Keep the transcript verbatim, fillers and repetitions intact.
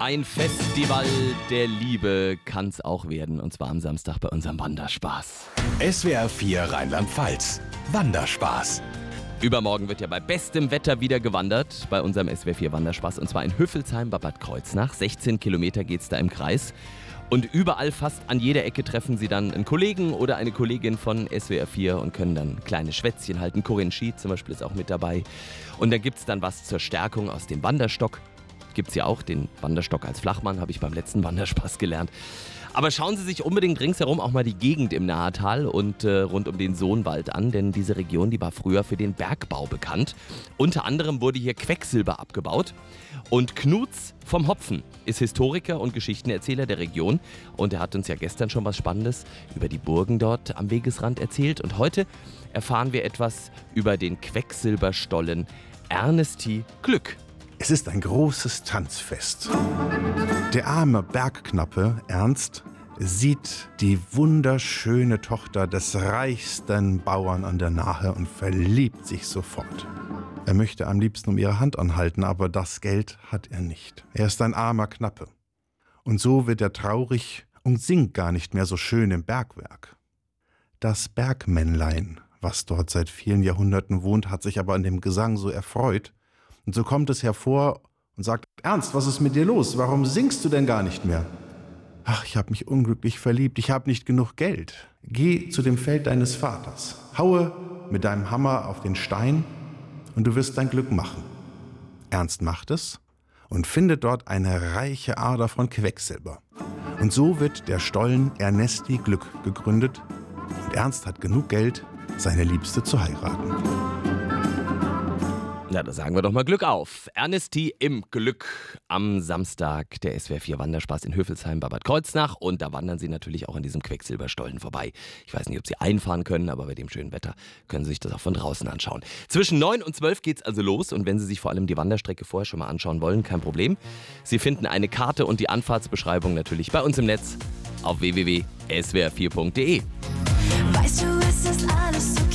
Ein Festival der Liebe kann's auch werden, und zwar am Samstag bei unserem Wanderspaß. S W R vier Rheinland-Pfalz. Wanderspaß. Übermorgen wird ja bei bestem Wetter wieder gewandert bei unserem S W R vier Wanderspaß, und zwar in Hüffelsheim bei Bad Kreuznach. sechzehn Kilometer geht's da im Kreis. Und überall, fast an jeder Ecke, treffen Sie dann einen Kollegen oder eine Kollegin von S W R vier und können dann kleine Schwätzchen halten. Corinne Schied zum Beispiel ist auch mit dabei. Und dann gibt's dann was zur Stärkung aus dem Wanderstock. Gibt's ja auch den Wanderstock als Flachmann, habe ich beim letzten Wanderspaß gelernt. Aber schauen Sie sich unbedingt ringsherum auch mal die Gegend im Nahetal und äh, rund um den Sohnwald an, denn diese Region, die war früher für den Bergbau bekannt. Unter anderem wurde hier Quecksilber abgebaut. Und Knuts vom Hopfen ist Historiker und Geschichtenerzähler der Region, und er hat uns ja gestern schon was Spannendes über die Burgen dort am Wegesrand erzählt. Und heute erfahren wir etwas über den Quecksilberstollen Ernesty Glück. Es ist ein großes Tanzfest. Der arme Bergknappe Ernst sieht die wunderschöne Tochter des reichsten Bauern an der Nahe und verliebt sich sofort. Er möchte am liebsten um ihre Hand anhalten, aber das Geld hat er nicht. Er ist ein armer Knappe. Und so wird er traurig und singt gar nicht mehr so schön im Bergwerk. Das Bergmännlein, was dort seit vielen Jahrhunderten wohnt, hat sich aber an dem Gesang so erfreut. Und so kommt es hervor und sagt: Ernst, was ist mit dir los? Warum singst du denn gar nicht mehr? Ach, ich habe mich unglücklich verliebt, ich habe nicht genug Geld. Geh zu dem Feld deines Vaters, haue mit deinem Hammer auf den Stein und du wirst dein Glück machen. Ernst macht es und findet dort eine reiche Ader von Quecksilber. Und so wird der Stollen Ernesty Glück gegründet, und Ernst hat genug Geld, seine Liebste zu heiraten. Na, da sagen wir doch mal Glück auf. Ernesty im Glück am Samstag, der S W R vier Wanderspaß in Hüffelsheim bei Bad Kreuznach. Und da wandern Sie natürlich auch an diesem Quecksilberstollen vorbei. Ich weiß nicht, ob Sie einfahren können, aber bei dem schönen Wetter können Sie sich das auch von draußen anschauen. Zwischen neun und zwölf geht's also los, und wenn Sie sich vor allem die Wanderstrecke vorher schon mal anschauen wollen, kein Problem. Sie finden eine Karte und die Anfahrtsbeschreibung natürlich bei uns im Netz auf w w w punkt s w r vier punkt d e. Weißt du, es ist alles so